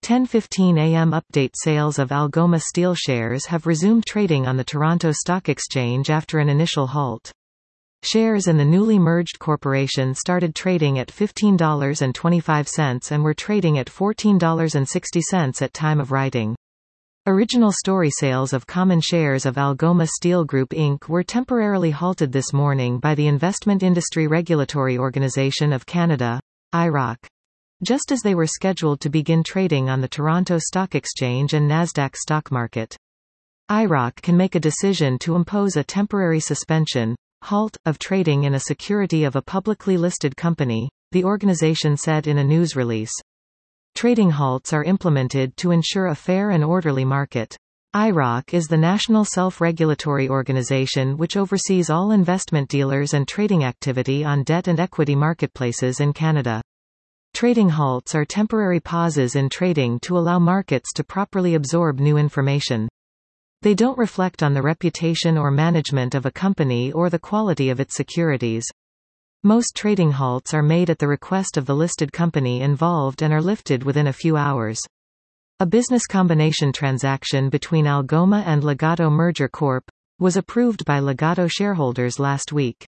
10:15 a.m. Update. Sales of Algoma Steel shares have resumed trading on the Toronto Stock Exchange after an initial halt. Shares in the newly merged corporation started trading at $15.25 and were trading at $14.60 at time of writing. Original story sales of common shares of Algoma Steel Group Inc. were temporarily halted this morning by the Investment Industry Regulatory Organization of Canada, IIROC. Just as they were scheduled to begin trading on the Toronto Stock Exchange and Nasdaq stock market. IIROC can make a decision to impose a temporary suspension, halt, of trading in a security of a publicly listed company, the organization said in a news release. Trading halts are implemented to ensure a fair and orderly market. IIROC is the national self-regulatory organization which oversees all investment dealers and trading activity on debt and equity marketplaces in Canada. Trading halts are temporary pauses in trading to allow markets to properly absorb new information. They don't reflect on the reputation or management of a company or the quality of its securities. Most trading halts are made at the request of the listed company involved and are lifted within a few hours. A business combination transaction between Algoma and Legato Merger Corp. was approved by Legato shareholders last week.